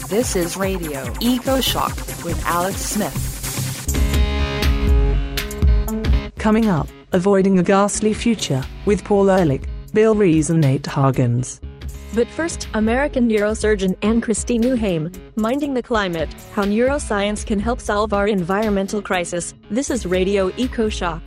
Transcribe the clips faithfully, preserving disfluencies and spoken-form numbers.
This is Radio Eco Shock with Alex Smith. Coming up, Avoiding a Ghastly Future with Paul Ehrlich, Bill Rees and Nate Hagens. But first, American neurosurgeon Anne-Christine Duhaime, Minding the Climate, How Neuroscience Can Help Solve Our Environmental Crisis. This is Radio Eco Shock.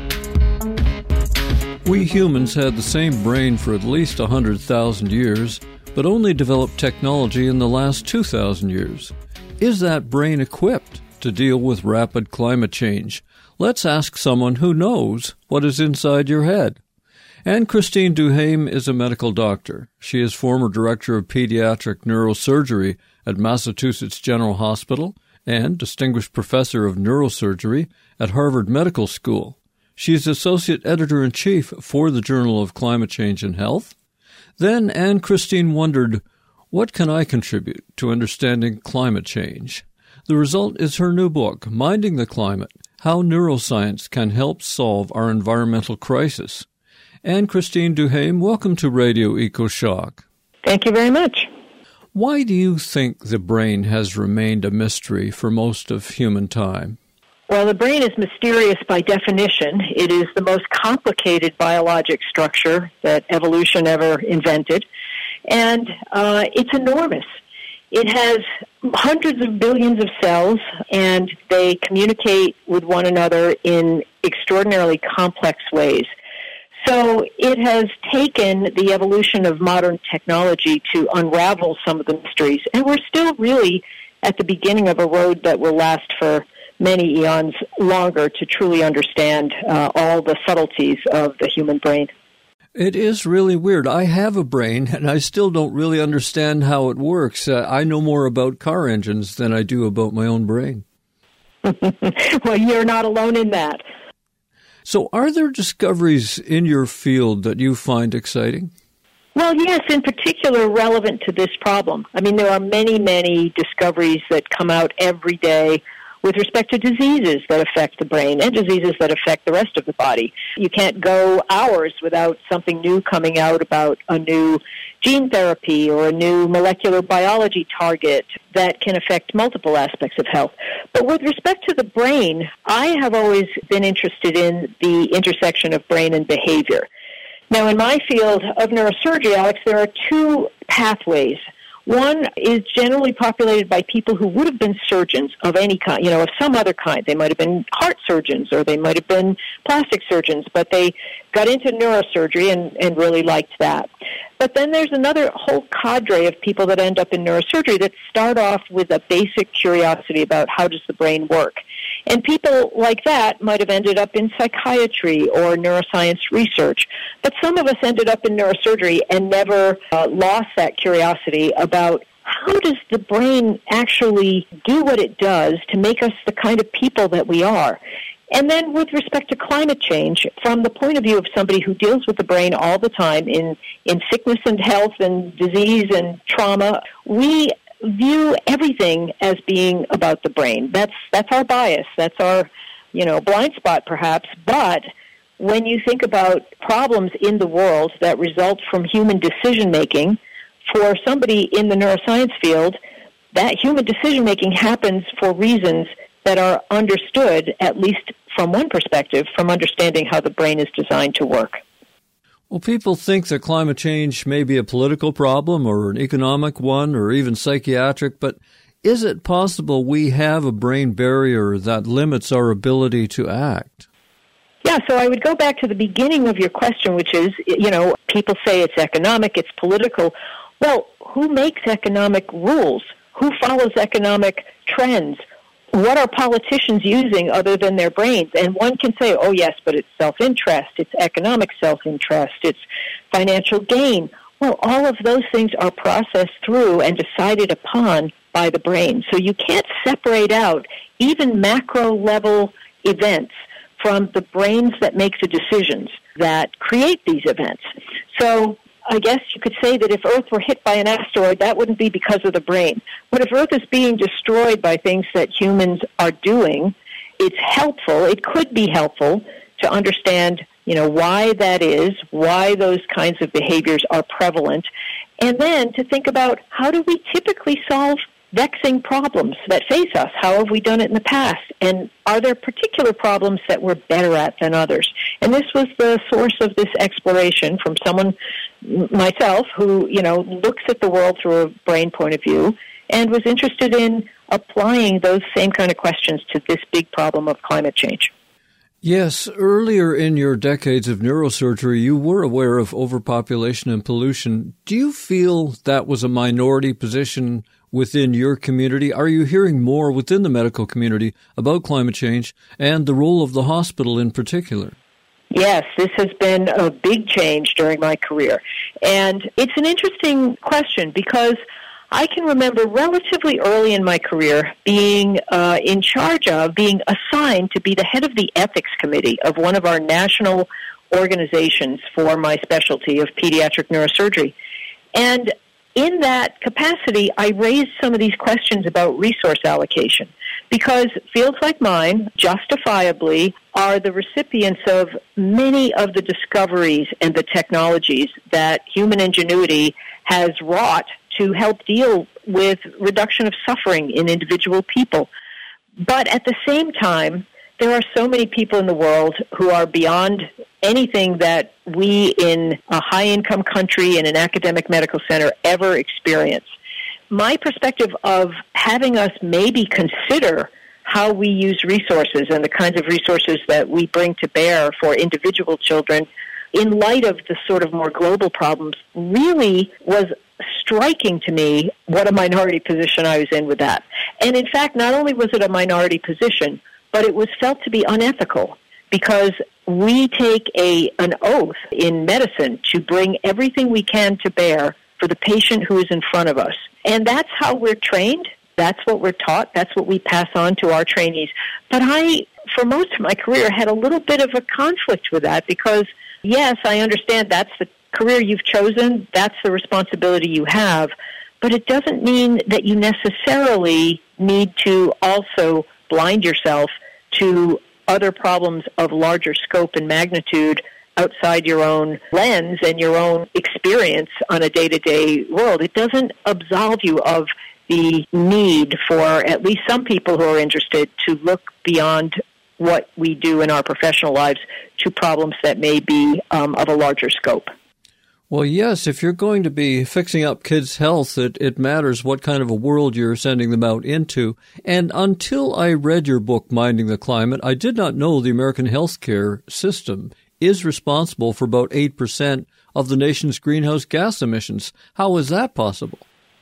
We humans had the same brain for at least one hundred thousand years, but only developed technology in the last two thousand years. Is that brain equipped to deal with rapid climate change? Let's ask someone who knows what is inside your head. Anne-Christine Duhaime is a medical doctor. She is former director of pediatric neurosurgery at Massachusetts General Hospital and distinguished professor of neurosurgery at Harvard Medical School. She is associate editor-in-chief for the Journal of Climate Change and Health. Then Anne-Christine wondered, what can I contribute to understanding climate change? The result is her new book, Minding the Climate, How Neuroscience Can Help Solve Our Environmental Crisis. Anne-Christine Duhaime, welcome to Radio Eco Shock. Thank you very much. Why do you think the brain has remained a mystery for most of human time? Well, the brain is mysterious by definition. It is the most complicated biologic structure that evolution ever invented, and uh, it's enormous. It has hundreds of billions of cells, and they communicate with one another in extraordinarily complex ways. So it has taken the evolution of modern technology to unravel some of the mysteries, and we're still really at the beginning of a road that will last for many eons longer to truly understand uh, all the subtleties of the human brain. It is really weird. I have a brain, and I still don't really understand how it works. Uh, I know more about car engines than I do about my own brain. Well, you're not alone in that. So are there discoveries in your field that you find exciting? Well, yes, in particular relevant to this problem. I mean, there are many, many discoveries that come out every day with respect to diseases that affect the brain and diseases that affect the rest of the body. You can't go hours without something new coming out about a new gene therapy or a new molecular biology target that can affect multiple aspects of health. But with respect to the brain, I have always been interested in the intersection of brain and behavior. Now, in my field of neurosurgery, Alex, there are two pathways. One is generally populated by people who would have been surgeons of any kind, you know, of some other kind. They might have been heart surgeons or they might have been plastic surgeons, but they got into neurosurgery and, and really liked that. But then there's another whole cadre of people that end up in neurosurgery that start off with a basic curiosity about how does the brain work. And people like that might have ended up in psychiatry or neuroscience research. But some of us ended up in neurosurgery and never uh, lost that curiosity about how does the brain actually do what it does to make us the kind of people that we are. And then with respect to climate change, from the point of view of somebody who deals with the brain all the time in, in sickness and health and disease and trauma, we view everything as being about the brain. That's that's our bias. That's our, you know, blind spot perhaps. But when you think about problems in the world that result from human decision-making, for somebody in the neuroscience field, that human decision-making happens for reasons that are understood, at least from one perspective, from understanding how the brain is designed to work. Well, people think that climate change may be a political problem or an economic one or even psychiatric, but is it possible we have a brain barrier that limits our ability to act? Yeah, so I would go back to the beginning of your question, which is, you know, people say it's economic, it's political. Well, who makes economic rules? Who follows economic trends? What are politicians using other than their brains? And one can say, oh, yes, but it's self-interest, it's economic self-interest, it's financial gain. Well, all of those things are processed through and decided upon by the brain. So you can't separate out even macro-level events from the brains that make the decisions that create these events. So I guess you could say that if Earth were hit by an asteroid, that wouldn't be because of the brain. But if Earth is being destroyed by things that humans are doing, it's helpful, it could be helpful to understand, you know, why that is, why those kinds of behaviors are prevalent, and then to think about how do we typically solve vexing problems that face us? How have we done it in the past? And are there particular problems that we're better at than others? And this was the source of this exploration from someone, myself, who, you know, looks at the world through a brain point of view and was interested in applying those same kind of questions to this big problem of climate change. Yes, earlier in your decades of neurosurgery, you were aware of overpopulation and pollution. Do you feel that was a minority position within your community? Are you hearing more within the medical community about climate change and the role of the hospital in particular? Yes, this has been a big change during my career. And it's an interesting question because I can remember relatively early in my career being uh, in charge of, being assigned to be the head of the ethics committee of one of our national organizations for my specialty of pediatric neurosurgery. And in that capacity, I raised some of these questions about resource allocation because fields like mine, justifiably, are the recipients of many of the discoveries and the technologies that human ingenuity has wrought to help deal with reduction of suffering in individual people. But at the same time, there are so many people in the world who are beyond anything that we in a high-income country in an academic medical center ever experience. My perspective of having us maybe consider how we use resources and the kinds of resources that we bring to bear for individual children in light of the sort of more global problems really was striking to me what a minority position I was in with that. And in fact, not only was it a minority position, but it was felt to be unethical because we take a an oath in medicine to bring everything we can to bear for the patient who is in front of us. And that's how we're trained. That's what we're taught. That's what we pass on to our trainees. But I, for most of my career, had a little bit of a conflict with that because, yes, I understand that's the career you've chosen, that's the responsibility you have, but it doesn't mean that you necessarily need to also blind yourself to other problems of larger scope and magnitude outside your own lens and your own experience on a day-to-day world. It doesn't absolve you of the need for at least some people who are interested to look beyond what we do in our professional lives to problems that may be um, of a larger scope. Well, yes, if you're going to be fixing up kids' health, it, it matters what kind of a world you're sending them out into. And until I read your book, Minding the Climate, I did not know the American healthcare system is responsible for about eight percent of the nation's greenhouse gas emissions. How is that possible?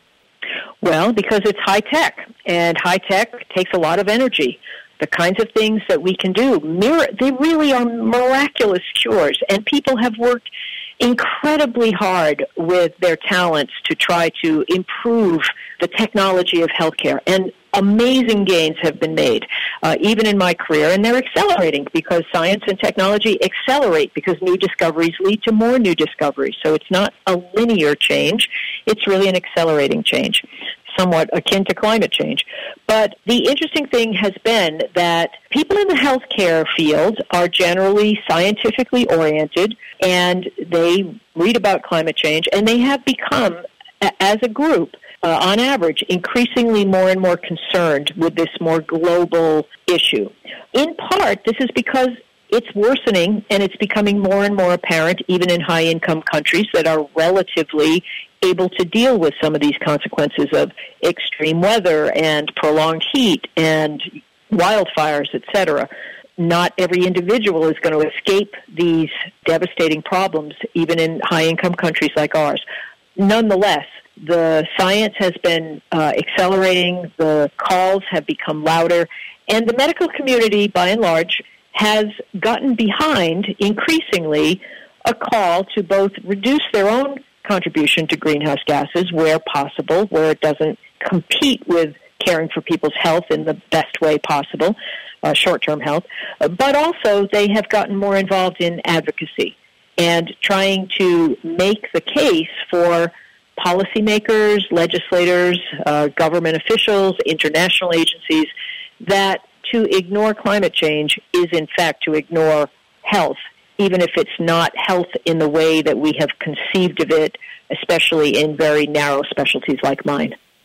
Well, because it's high-tech, and high-tech takes a lot of energy. The kinds of things that we can do, they really are miraculous cures, and people have worked incredibly hard with their talents to try to improve the technology of healthcare. And amazing gains have been made, uh, even in my career, and they're accelerating because science and technology accelerate because new discoveries lead to more new discoveries. So it's not a linear change. It's really an accelerating change, somewhat akin to climate change. But the interesting thing has been that people in the healthcare field are generally scientifically oriented, and they read about climate change, and they have become, as a group, uh, on average, increasingly more and more concerned with this more global issue. In part, this is because it's worsening, and it's becoming more and more apparent, even in high-income countries that are relatively able to deal with some of these consequences of extreme weather and prolonged heat and wildfires, et cetera. Not every individual is going to escape these devastating problems, even in high-income countries like ours. Nonetheless, the science has been uh, accelerating, the calls have become louder, and the medical community, by and large, has gotten behind, increasingly, a call to both reduce their own contribution to greenhouse gases where possible, where it doesn't compete with caring for people's health in the best way possible, uh, short-term health, but also they have gotten more involved in advocacy and trying to make the case for policymakers, legislators, uh, government officials, international agencies, that to ignore climate change is in fact to ignore health, even if it's not health in the way that we have conceived of it, especially in very narrow specialties like mine.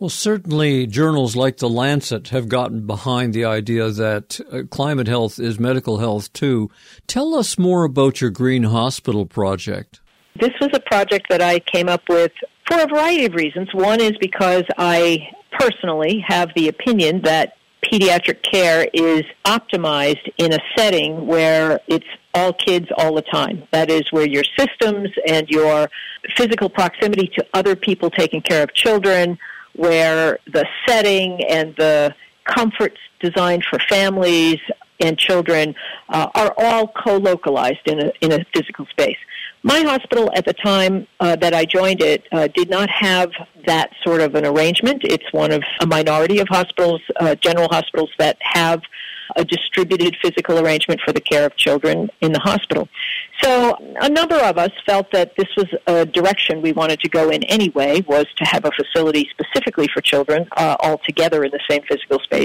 Well, certainly journals like The Lancet have gotten behind the idea that uh, climate health is medical health, too. Tell us more about your Green Hospital project. This was a project that I came up with for a variety of reasons. One is because I personally have the opinion that pediatric care is optimized in a setting where it's all kids all the time. That is where your systems and your physical proximity to other people taking care of children, where the setting and the comforts designed for families and children uh, are all co-localized in a, in a physical space. My hospital at the time uh, that I joined it uh, did not have that sort of an arrangement. It's one of a minority of hospitals, uh, general hospitals, that have a distributed physical arrangement for the care of children in the hospital. So a number of us felt that this was a direction we wanted to go in anyway, was to have a facility specifically for children uh, all together in the same physical space.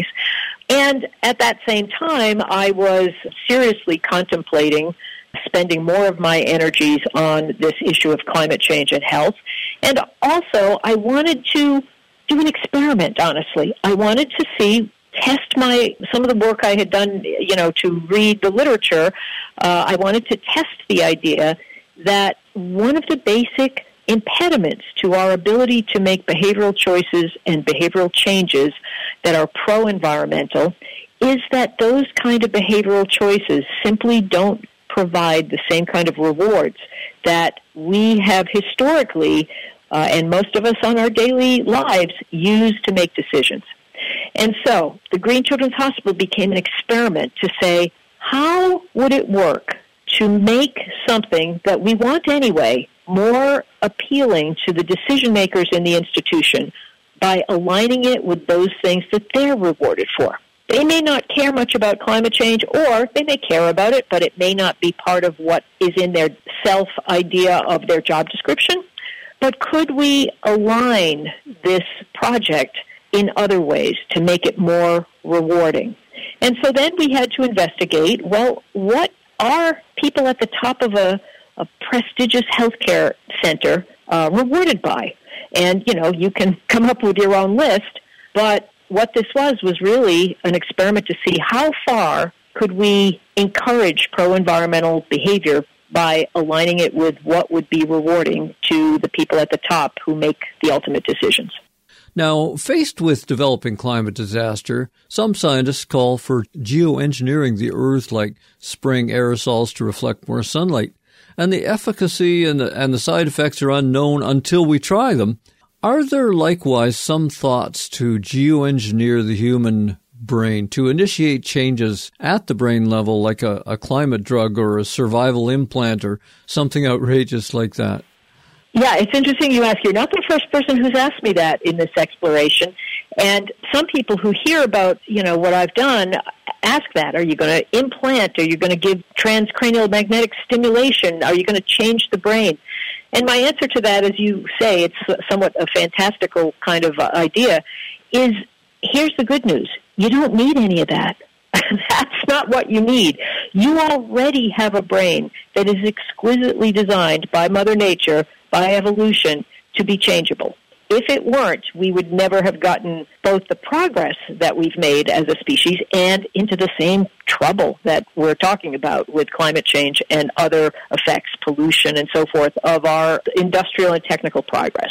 And at that same time, I was seriously contemplating spending more of my energies on this issue of climate change and health. And also, I wanted to do an experiment, honestly. I wanted to see, test my, some of the work I had done, you know, to read the literature. Uh, I wanted to test the idea that one of the basic impediments to our ability to make behavioral choices and behavioral changes that are pro-environmental is that those kind of behavioral choices simply don't provide the same kind of rewards that we have historically, uh, and most of us on our daily lives, use to make decisions. And so the Green Children's Hospital became an experiment to say, how would it work to make something that we want anyway more appealing to the decision makers in the institution by aligning it with those things that they're rewarded for? They may not care much about climate change, or they may care about it, but it may not be part of what is in their self-idea of their job description. But could we align this project in other ways to make it more rewarding? And so then we had to investigate, well, what are people at the top of a, a prestigious healthcare center uh, rewarded by? And, you know, you can come up with your own list, but what this was was really an experiment to see how far could we encourage pro-environmental behavior by aligning it with what would be rewarding to the people at the top who make the ultimate decisions. Now, faced with developing climate disaster, some scientists call for geoengineering the Earth, like spraying aerosols to reflect more sunlight. And the efficacy and the, and the side effects are unknown until we try them. Are there likewise some thoughts to geoengineer the human brain, to initiate changes at the brain level, like a, a climate drug or a survival implant or something outrageous like that? Yeah, it's interesting you ask. You're not the first person who's asked me that in this exploration. And some people who hear about, you know, what I've done ask that. Are you going to implant? Are you going to give transcranial magnetic stimulation? Are you going to change the brain? And my answer to that, as you say, it's somewhat a fantastical kind of idea, is here's the good news. You don't need any of that. That's not what you need. You already have a brain that is exquisitely designed by Mother Nature, by evolution, to be changeable. If it weren't, we would never have gotten both the progress that we've made as a species and into the same trouble that we're talking about with climate change and other effects, pollution and so forth, of our industrial and technical progress.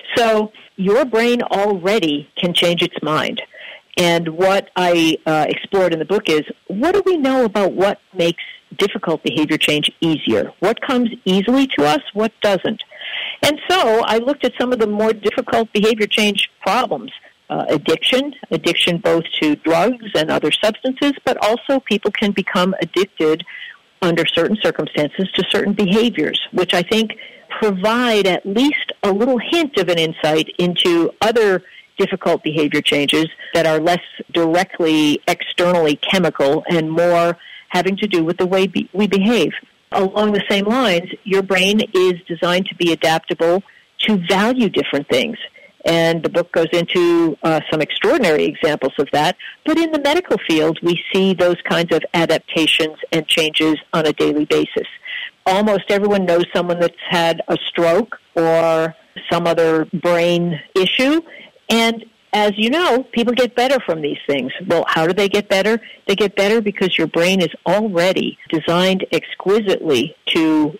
So your brain already can change its mind. And what I uh, explored in the book is, what do we know about what makes difficult behavior change easier? What comes easily to us? What doesn't? And so I looked at some of the more difficult behavior change problems. Uh, addiction, addiction both to drugs and other substances, but also people can become addicted under certain circumstances to certain behaviors, which I think provide at least a little hint of an insight into other difficult behavior changes that are less directly externally chemical and more having to do with the way be- we behave. Along the same lines, your brain is designed to be adaptable to value different things. And the book goes into uh, some extraordinary examples of that. But in the medical field, we see those kinds of adaptations and changes on a daily basis. Almost everyone knows someone that's had a stroke or some other brain issue. And as you know, people get better from these things. Well, how do they get better? They get better because your brain is already designed exquisitely to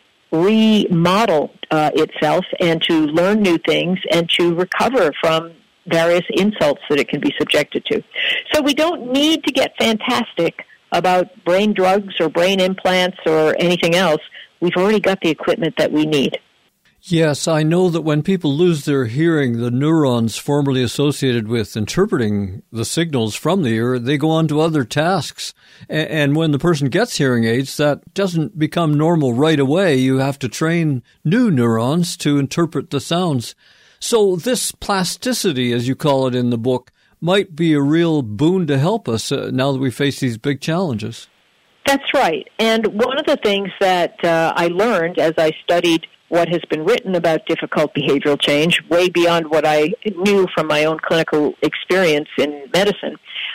remodel uh, itself and to learn new things and to recover from various insults that it can be subjected to. So we don't need to get fantastic about brain drugs or brain implants or anything else. We've already got the equipment that we need. Yes, I know that when people lose their hearing, the neurons formerly associated with interpreting the signals from the ear, they go on to other tasks. And when the person gets hearing aids, that doesn't become normal right away. You have to train new neurons to interpret the sounds. So this plasticity, as you call it in the book, might be a real boon to help us uh, now that we face these big challenges. That's right. And one of the things that uh, I learned as I studied what has been written about difficult behavioral change, way beyond what I knew from my own clinical experience in medicine,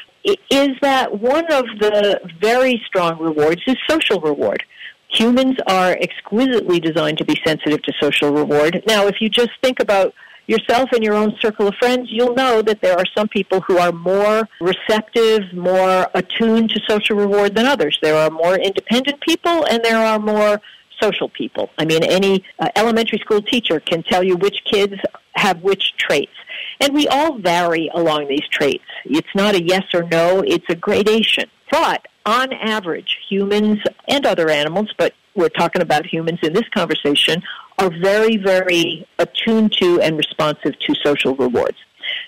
is that one of the very strong rewards is social reward. Humans are exquisitely designed to be sensitive to social reward. Now, if you just think about yourself and your own circle of friends, you'll know that there are some people who are more receptive, more attuned to social reward than others. There are more independent people, and there are more social people. I mean, any uh, elementary school teacher can tell you which kids have which traits. And we all vary along these traits. It's not a yes or no, it's a gradation. But on average, humans and other animals, but we're talking about humans in this conversation, are very, very attuned to and responsive to social rewards.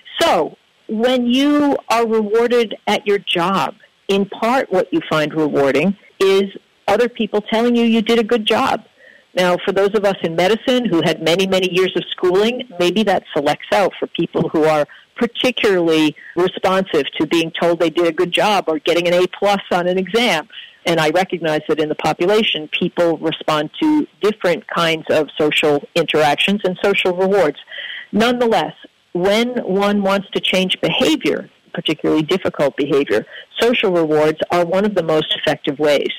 So when you are rewarded at your job, in part what you find rewarding is other people telling you you did a good job. Now, for those of us in medicine who had many, many years of schooling, maybe that selects out for people who are particularly responsive to being told they did a good job or getting an A plus on an exam. And I recognize that in the population, people respond to different kinds of social interactions and social rewards. Nonetheless, when one wants to change behavior, particularly difficult behavior, social rewards are one of the most effective ways.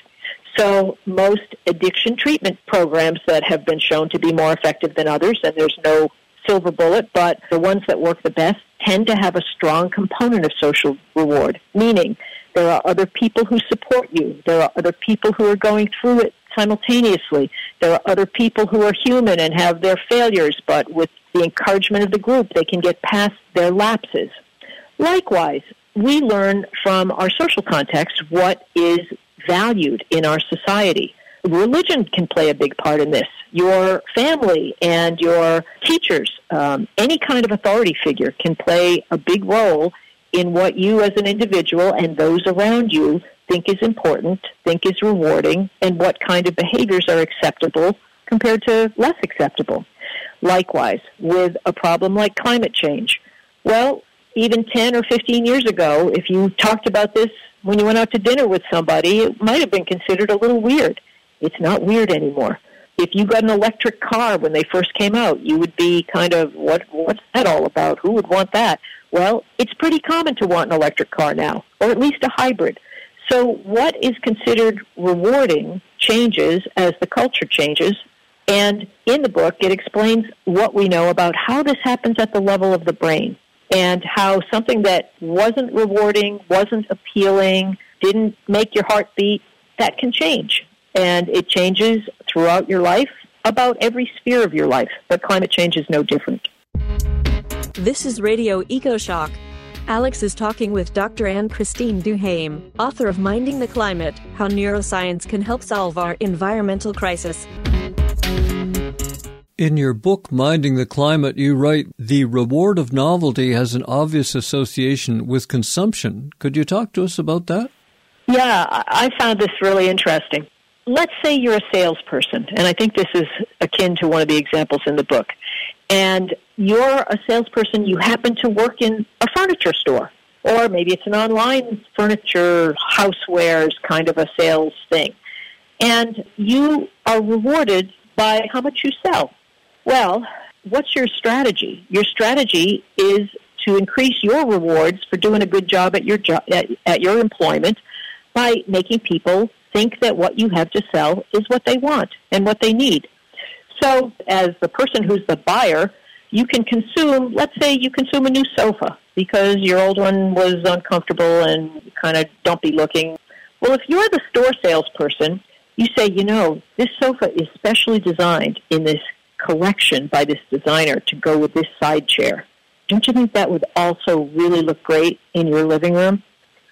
So most addiction treatment programs that have been shown to be more effective than others, and there's no silver bullet, but the ones that work the best tend to have a strong component of social reward, meaning there are other people who support you. There are other people who are going through it simultaneously. There are other people who are human and have their failures, but with the encouragement of the group, they can get past their lapses. Likewise, we learn from our social context what is valued in our society. Religion can play a big part in this. Your family and your teachers, um, any kind of authority figure can play a big role in what you as an individual and those around you think is important, think is rewarding, and what kind of behaviors are acceptable compared to less acceptable. Likewise, with a problem like climate change. Well, even ten or fifteen years ago, if you talked about this when you went out to dinner with somebody, it might have been considered a little weird. It's not weird anymore. If you got an electric car when they first came out, you would be kind of, what? what's that all about? Who would want that? Well, it's pretty common to want an electric car now, or at least a hybrid. So what is considered rewarding changes as the culture changes, and in the book it explains what we know about how this happens at the level of the brain, and how something that wasn't rewarding, wasn't appealing, didn't make your heart beat, that can change. And it changes throughout your life, about every sphere of your life. But climate change is no different. This is Radio EcoShock. Alex is talking with Doctor Anne-Christine Duhaime, author of Minding the Climate, How Neuroscience Can Help Solve Our Environmental Crisis. In your book, Minding the Climate, you write, the reward of novelty has an obvious association with consumption. Could you talk to us about that? Yeah, I found this really interesting. Let's say you're a salesperson, and I think this is akin to one of the examples in the book. And you're a salesperson, you happen to work in a furniture store, or maybe it's an online furniture, housewares kind of a sales thing. And you are rewarded by how much you sell. Well, what's your strategy? Your strategy is to increase your rewards for doing a good job at your jo- at, at your employment by making people think that what you have to sell is what they want and what they need. So as the person who's the buyer, you can consume, let's say you consume a new sofa because your old one was uncomfortable and kind of don't be looking. Well, if you're the store salesperson, you say, you know, this sofa is specially designed in this collection by this designer to go with this side chair. Don't you think that would also really look great in your living room?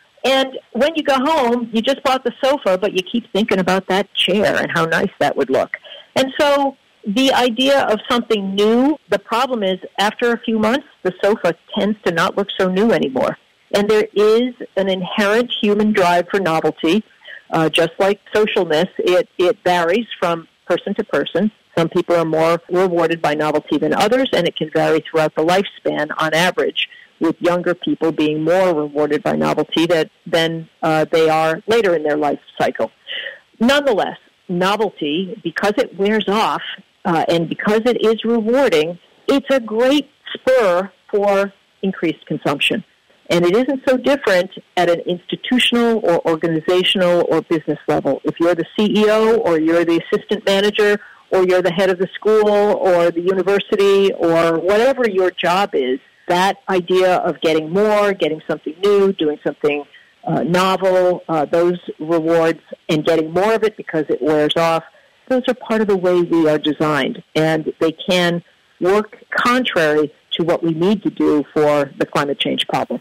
And when you go home, you just bought the sofa, but you keep thinking about that chair and how nice that would look. And so the idea of something new, the problem is after a few months, the sofa tends to not look so new anymore. And there is an inherent human drive for novelty. Uh, just like socialness, it, it varies from person to person. Some people are more rewarded by novelty than others, and it can vary throughout the lifespan on average, with younger people being more rewarded by novelty that, than uh, they are later in their life cycle. Nonetheless, novelty, because it wears off uh, and because it is rewarding, it's a great spur for increased consumption. And it isn't so different at an institutional or organizational or business level. If you're the C E O or you're the assistant manager or you're the head of the school or the university or whatever your job is, that idea of getting more, getting something new, doing something uh, novel, uh, those rewards, and getting more of it because it wears off, those are part of the way we are designed. And they can work contrary to what we need to do for the climate change problem.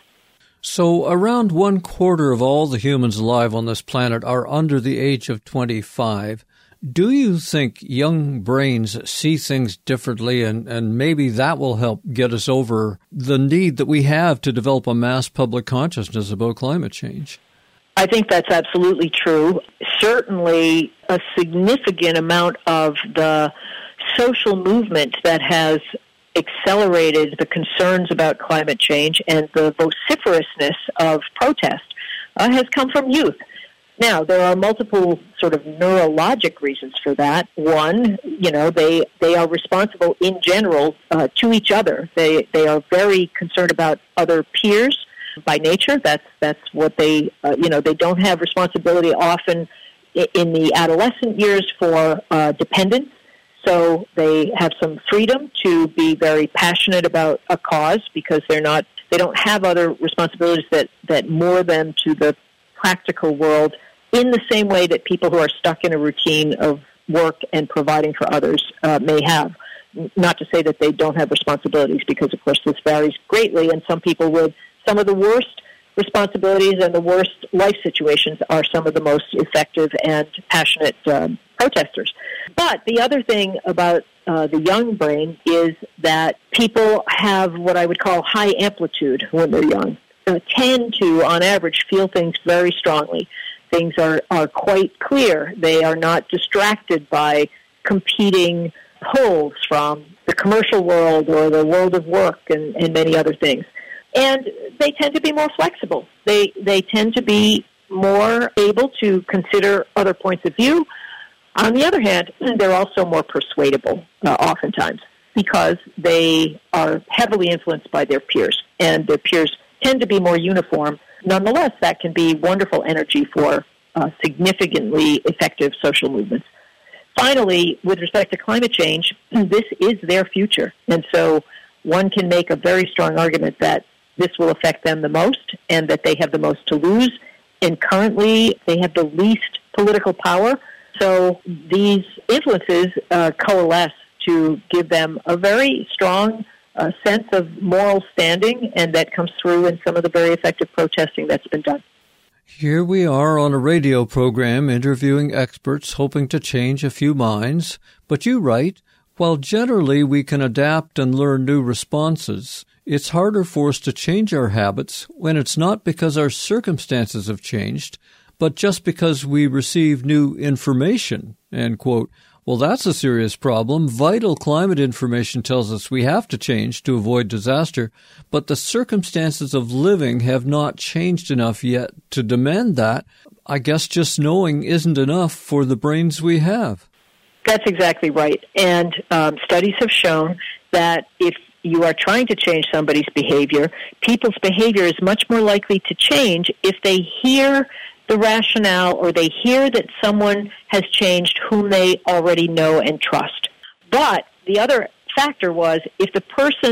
So around one quarter of all the humans alive on this planet are under the age of twenty-five. Do you think young brains see things differently, and, and maybe that will help get us over the need that we have to develop a mass public consciousness about climate change? I think that's absolutely true. Certainly a significant amount of the social movement that has accelerated the concerns about climate change and the vociferousness of protest uh, has come from youth. Now, there are multiple sort of neurologic reasons for that. One, you know, they they are responsible in general uh, to each other. They they are very concerned about other peers by nature. That's that's what they uh, you know they don't have responsibility often in the adolescent years for uh, dependence. So they have some freedom to be very passionate about a cause because they're not they don't have other responsibilities that that moor them to the practical world in the same way that people who are stuck in a routine of work and providing for others uh, may have. Not to say that they don't have responsibilities, because, of course, this varies greatly, and some people with some of the worst responsibilities and the worst life situations are some of the most effective and passionate um, protesters. But the other thing about uh, the young brain is that people have what I would call high amplitude when they're young, uh, tend to, on average, feel things very strongly. Things are, are quite clear. They are not distracted by competing pulls from the commercial world or the world of work and, and many other things. And they tend to be more flexible. They they tend to be more able to consider other points of view. On the other hand, they're also more persuadable uh, oftentimes because they are heavily influenced by their peers, and their peers tend to be more uniform. Nonetheless, that can be wonderful energy for uh, significantly effective social movements. Finally, with respect to climate change, this is their future. And so one can make a very strong argument that this will affect them the most and that they have the most to lose. And currently, they have the least political power. So these influences uh, coalesce to give them a very strong uh, sense of moral standing, and that comes through in some of the very effective protesting that's been done. Here we are on a radio program interviewing experts hoping to change a few minds. But you write, while generally we can adapt and learn new responses, it's harder for us to change our habits when it's not because our circumstances have changed, but just because we receive new information, end quote. Well, that's a serious problem. Vital climate information tells us we have to change to avoid disaster, but the circumstances of living have not changed enough yet to demand that. I guess just knowing isn't enough for the brains we have. That's exactly right. And um, studies have shown that if you are trying to change somebody's behavior, people's behavior is much more likely to change if they hear the rationale or they hear that someone has changed whom they already know and trust. But the other factor was if the person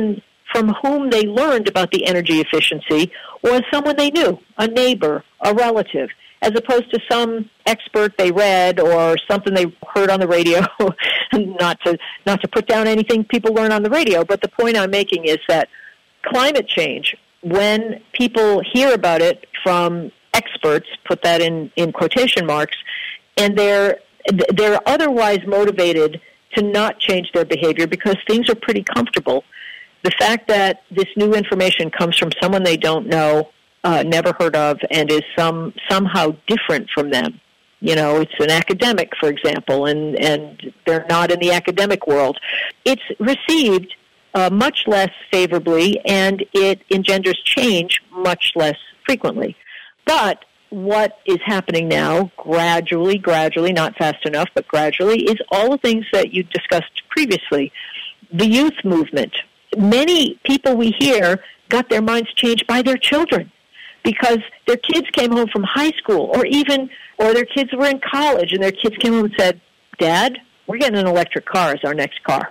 from whom they learned about the energy efficiency was someone they knew, a neighbor, a relative, as opposed to some expert they read or something they heard on the radio. not to not to put down anything people learn on the radio, but the point I'm making is that climate change, when people hear about it from experts, put that in, in quotation marks, and they're they're otherwise motivated to not change their behavior because things are pretty comfortable. The fact that this new information comes from someone they don't know, uh, never heard of, and is some somehow different from them. You know, it's an academic, for example, and, and they're not in the academic world. It's received uh, much less favorably, and it engenders change much less frequently. But what is happening now, gradually, gradually, not fast enough, but gradually, is all the things that you discussed previously. The youth movement. Many people we hear got their minds changed by their children because their kids came home from high school or even, or their kids were in college and their kids came home and said, Dad, we're getting an electric car as our next car.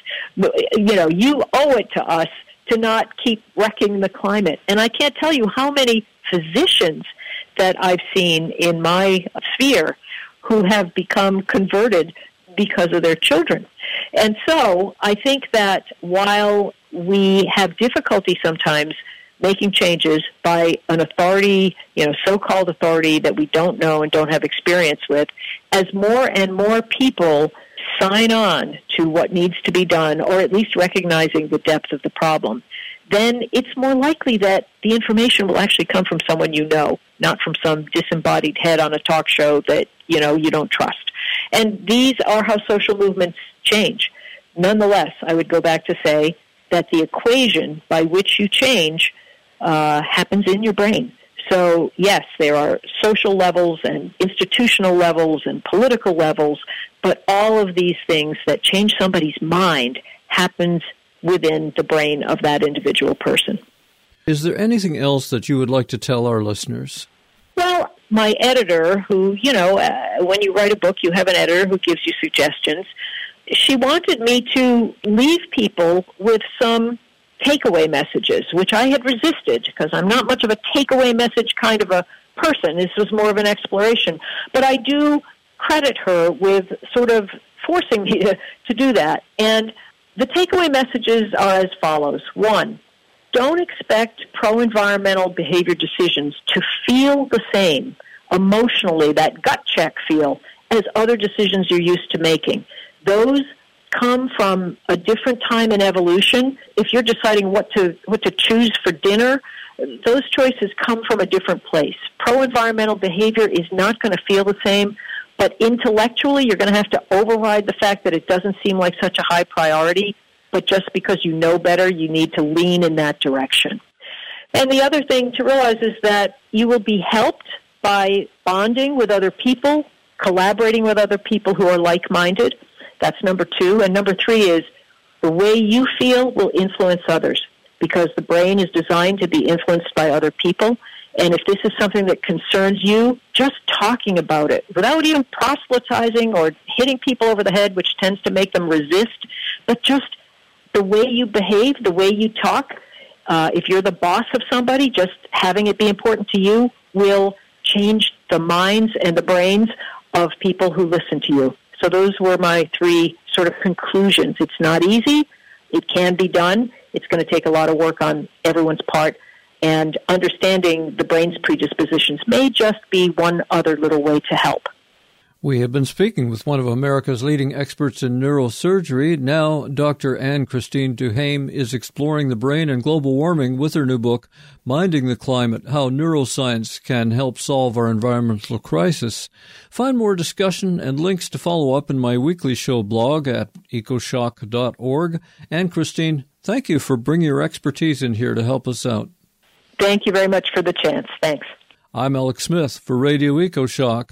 You know, you owe it to us to not keep wrecking the climate. And I can't tell you how many physicians that I've seen in my sphere who have become converted because of their children. And so I think that while we have difficulty sometimes making changes by an authority, you know, so-called authority that we don't know and don't have experience with, as more and more people sign on to what needs to be done, or at least recognizing the depth of the problem, then it's more likely that the information will actually come from someone you know, not from some disembodied head on a talk show that, you know, you don't trust. And these are how social movements change. Nonetheless, I would go back to say that the equation by which you change uh, happens in your brain. So, yes, there are social levels and institutional levels and political levels, but all of these things that change somebody's mind happens within the brain of that individual person. Is there anything else that you would like to tell our listeners? Well, my editor, who, you know, uh, when you write a book, you have an editor who gives you suggestions. She wanted me to leave people with some takeaway messages, which I had resisted because I'm not much of a takeaway message kind of a person. This was more of an exploration. But I do credit her with sort of forcing me to, to do that. And the takeaway messages are as follows. One, don't expect pro-environmental behavior decisions to feel the same emotionally, that gut check feel, as other decisions you're used to making. Those come from a different time in evolution. If you're deciding what to what to choose for dinner, those choices come from a different place. Pro-environmental behavior is not going to feel the same, but intellectually you're going to have to override the fact that it doesn't seem like such a high priority, but just because you know better, you need to lean in that direction. And the other thing to realize is that you will be helped by bonding with other people, collaborating with other people who are like-minded. That's number two. And number three is the way you feel will influence others because the brain is designed to be influenced by other people. And if this is something that concerns you, just talking about it without even proselytizing or hitting people over the head, which tends to make them resist, but just the way you behave, the way you talk, uh, if you're the boss of somebody, just having it be important to you will change the minds and the brains of people who listen to you. So those were my three sort of conclusions. It's not easy. It can be done. It's going to take a lot of work on everyone's part. And understanding the brain's predispositions may just be one other little way to help. We have been speaking with one of America's leading experts in neurosurgery. Now, Doctor Anne-Christine Duhaime is exploring the brain and global warming with her new book, Minding the Climate, How Neuroscience Can Help Solve Our Environmental Crisis. Find more discussion and links to follow up in my weekly show blog at ecoshock dot org. Anne-Christine, thank you for bringing your expertise in here to help us out. Thank you very much for the chance. Thanks. I'm Alex Smith for Radio EcoShock.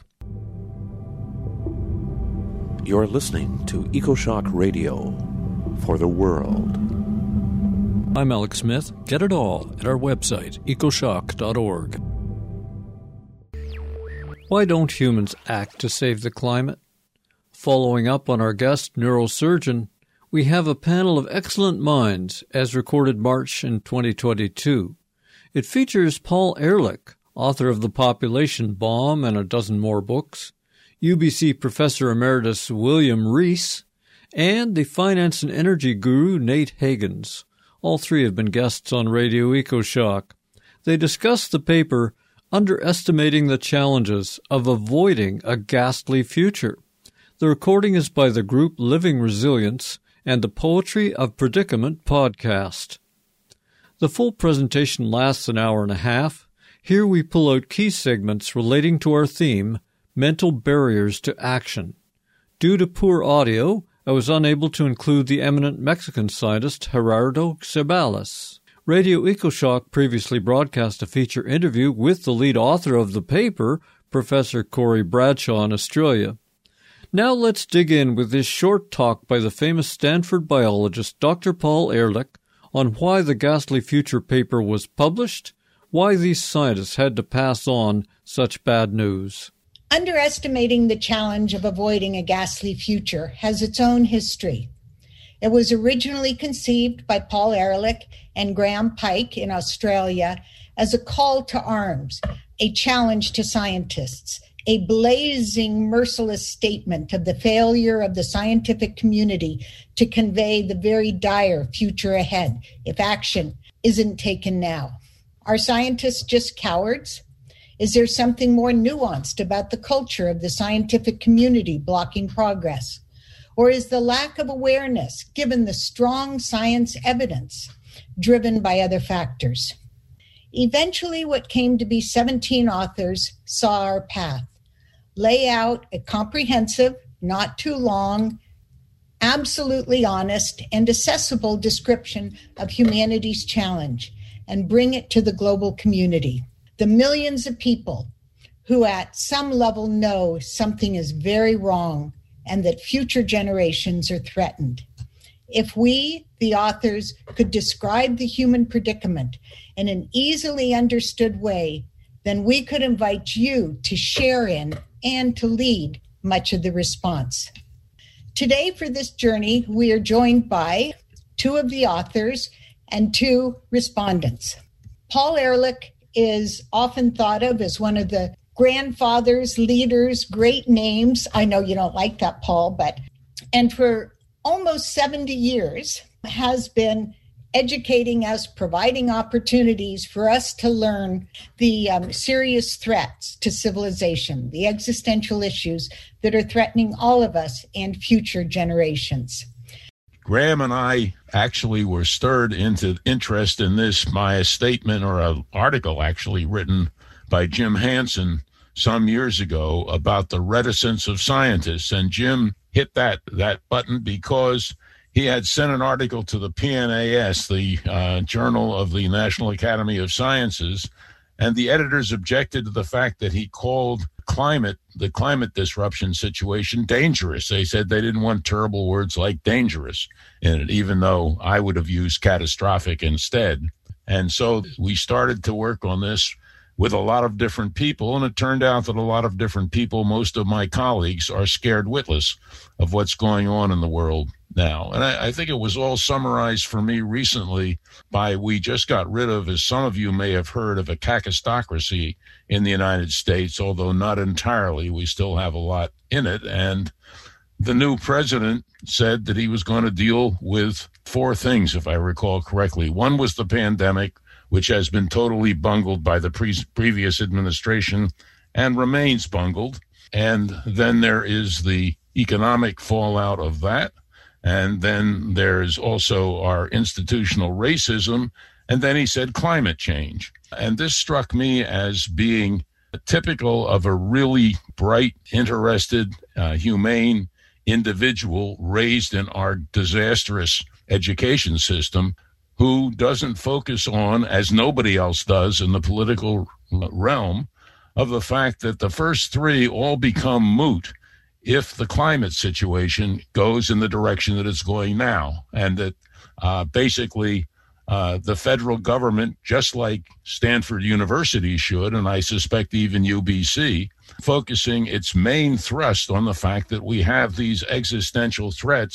You're listening to EcoShock Radio for the world. I'm Alex Smith. Get it all at our website, ecoshock dot org. Why don't humans act to save the climate? Following up on our guest neurosurgeon, We have a panel of excellent minds, as recorded March in twenty twenty-two. It features Paul Ehrlich, author of The Population Bomb and a dozen more books, U B C Professor Emeritus William Reese, and the finance and energy guru Nate Hagans. All three have been guests on Radio EcoShock. They discuss the paper Underestimating the Challenges of Avoiding a Ghastly Future. The recording is by the group Living Resilience and the Poetry of Predicament podcast. The full presentation lasts an hour and a half. Here we pull out key segments relating to our theme, Mental Barriers to Action. Due to poor audio, I was unable to include the eminent Mexican scientist Gerardo Ceballos. Radio EcoShock previously broadcast a feature interview with the lead author of the paper, Professor Corey Bradshaw in Australia. Now let's dig in with this short talk by the famous Stanford biologist Doctor Paul Ehrlich on why the Ghastly Future paper was published, why these scientists had to pass on such bad news. Underestimating the challenge of avoiding a ghastly future has its own history. It was originally conceived by Paul Ehrlich and Graham Pike in Australia as a call to arms, a challenge to scientists, a blazing, merciless statement of the failure of the scientific community to convey the very dire future ahead if action isn't taken now. Are scientists just cowards? Is there something more nuanced about the culture of the scientific community blocking progress? Or is the lack of awareness, given the strong science evidence, driven by other factors? Eventually, what came to be seventeen authors saw our path, lay out a comprehensive, not too long, absolutely honest and accessible description of humanity's challenge and bring it to the global community, the millions of people who at some level know something is very wrong and that future generations are threatened. If we, the authors, could describe the human predicament in an easily understood way, then we could invite you to share in and to lead much of the response. Today, for this journey, we are joined by two of the authors and two respondents. Paul Ehrlich is often thought of as one of the grandfathers, leaders, great names. I know you don't like that, Paul, but, and for almost seventy years has been educating us, providing opportunities for us to learn the um, serious threats to civilization, the existential issues that are threatening all of us and future generations. Graham and I actually were stirred into interest in this by a statement or an article actually written by Jim Hansen some years ago about the reticence of scientists. And Jim hit that that button because he had sent an article to the P N A S, the uh, Journal of the National Academy of Sciences, and the editors objected to the fact that he called climate, the climate disruption situation, dangerous. They said they didn't want terrible words like dangerous in it, even though I would have used catastrophic instead. And so we started to work on this with a lot of different people, and it turned out that a lot of different people, most of my colleagues, are scared witless of what's going on in the world now. And I, I think it was all summarized for me recently by we just got rid of, as some of you may have heard, of a kakistocracy in the United States, although not entirely. We still have a lot in it. And the new president said that he was going to deal with four things, if I recall correctly. One was the pandemic, which has been totally bungled by the pre- previous administration and remains bungled. And then there is the economic fallout of that. And then there's also our institutional racism. And then he said climate change. And this struck me as being typical of a really bright, interested, uh, humane individual raised in our disastrous education system who doesn't focus on, as nobody else does in the political realm, of the fact that the first three all become moot if the climate situation goes in the direction that it's going now, and that uh, basically uh, the federal government, just like Stanford University should, and I suspect even U B C, focusing its main thrust on the fact that we have these existential threats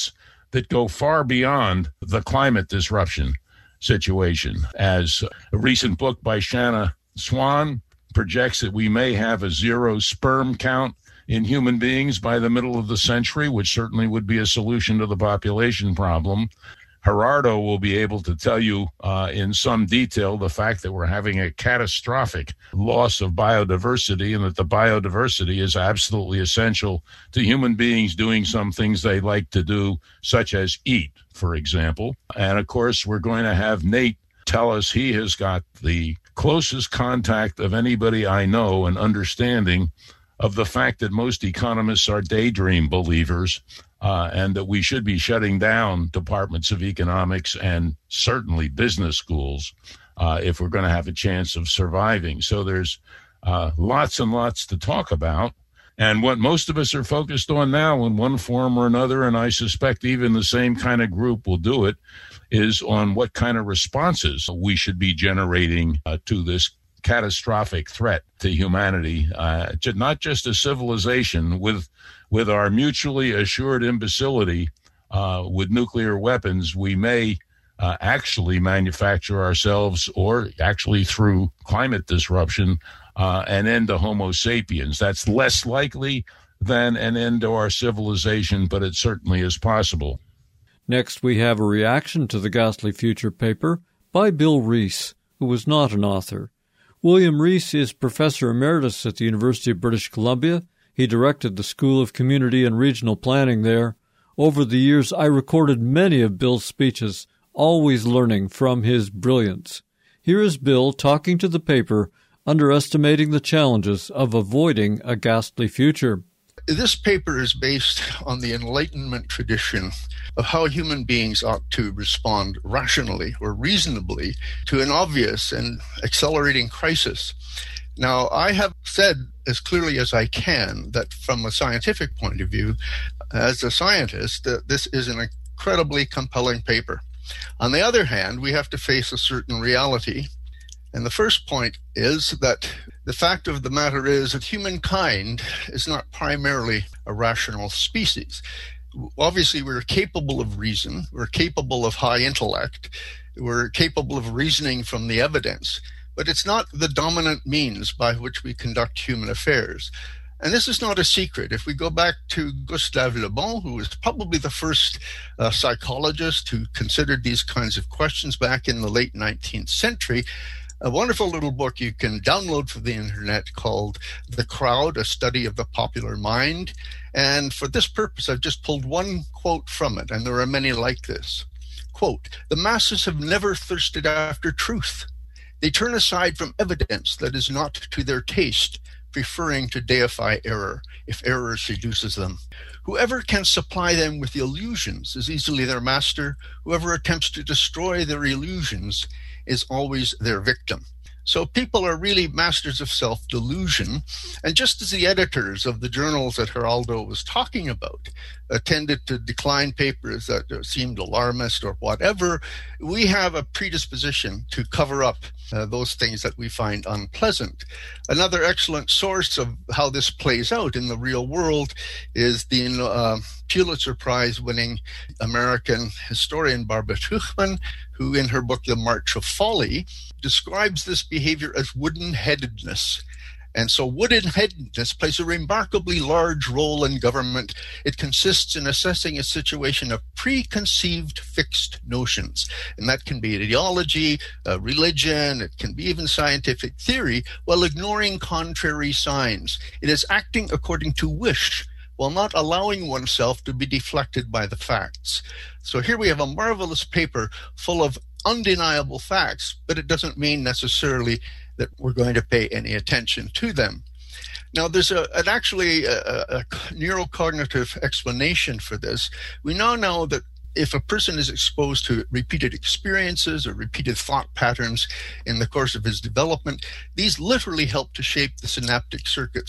that go far beyond the climate disruption situation. As a recent book by Shanna Swan projects that we may have a zero sperm count in human beings by the middle of the century, which certainly would be a solution to the population problem. Gerardo will be able to tell you uh, in some detail the fact that we're having a catastrophic loss of biodiversity, and that the biodiversity is absolutely essential to human beings doing some things they like to do, such as eat, for example. And of course, we're going to have Nate tell us he has got the closest contact of anybody I know and understanding of the fact that most economists are daydream believers, uh, and that we should be shutting down departments of economics and certainly business schools uh, if we're going to have a chance of surviving. So there's uh, lots and lots to talk about. And what most of us are focused on now in one form or another, and I suspect even the same kind of group will do it, is on what kind of responses we should be generating uh, to this catastrophic threat to humanity, uh, not just a civilization with with our mutually assured imbecility uh, with nuclear weapons. We may uh, actually manufacture ourselves, or actually through climate disruption, uh, an end to Homo sapiens. That's less likely than an end to our civilization, but it certainly is possible. Next, we have a reaction to the Ghastly Future paper by Bill Rees, who was not an author. William Rees is Professor Emeritus at the University of British Columbia. He directed the School of Community and Regional Planning there. Over the years, I recorded many of Bill's speeches, always learning from his brilliance. Here is Bill talking to the paper, underestimating the challenges of avoiding a ghastly future. This paper is based on the Enlightenment tradition of how human beings ought to respond rationally or reasonably to an obvious and accelerating crisis. Now, I have said as clearly as I can that from a scientific point of view, as a scientist, that this is an incredibly compelling paper. On the other hand, we have to face a certain reality. And the first point is that the fact of the matter is that humankind is not primarily a rational species. Obviously, we're capable of reason, we're capable of high intellect, we're capable of reasoning from the evidence, but it's not the dominant means by which we conduct human affairs. And this is not a secret. If we go back to Gustave Le Bon, who was probably the first uh, psychologist who considered these kinds of questions back in the late nineteenth century, a wonderful little book you can download from the internet called The Crowd, A Study of the Popular Mind. And for this purpose, I've just pulled one quote from it, and there are many like this. Quote, "The masses have never thirsted after truth. They turn aside from evidence that is not to their taste, preferring to deify error if error seduces them. Whoever can supply them with illusions is easily their master. Whoever attempts to destroy their illusions is always their victim." So people are really masters of self-delusion. And just as the editors of the journals that Geraldo was talking about uh, tended to decline papers that uh, seemed alarmist or whatever, we have a predisposition to cover up uh, those things that we find unpleasant. Another excellent source of how this plays out in the real world is the uh, Pulitzer Prize-winning American historian Barbara Tuchman, who in her book The March of Folly describes this behavior as wooden-headedness. And so wooden-headedness plays a remarkably large role in government. It consists in assessing a situation of preconceived fixed notions. And that can be ideology, uh, religion, it can be even scientific theory, while ignoring contrary signs. It is acting according to wish, while not allowing oneself to be deflected by the facts. So here we have a marvelous paper full of undeniable facts, but it doesn't mean necessarily that we're going to pay any attention to them. Now, there's a, an actually a, a neurocognitive explanation for this. We now know that if a person is exposed to repeated experiences or repeated thought patterns in the course of his development, these literally help to shape the synaptic circuits